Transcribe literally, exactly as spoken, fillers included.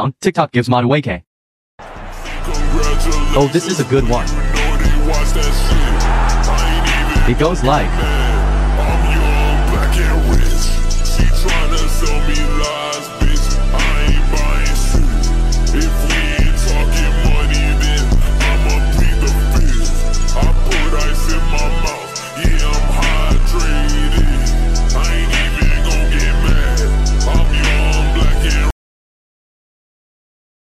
song, TikTok gives mod away K. Oh, this is a good one. It goes like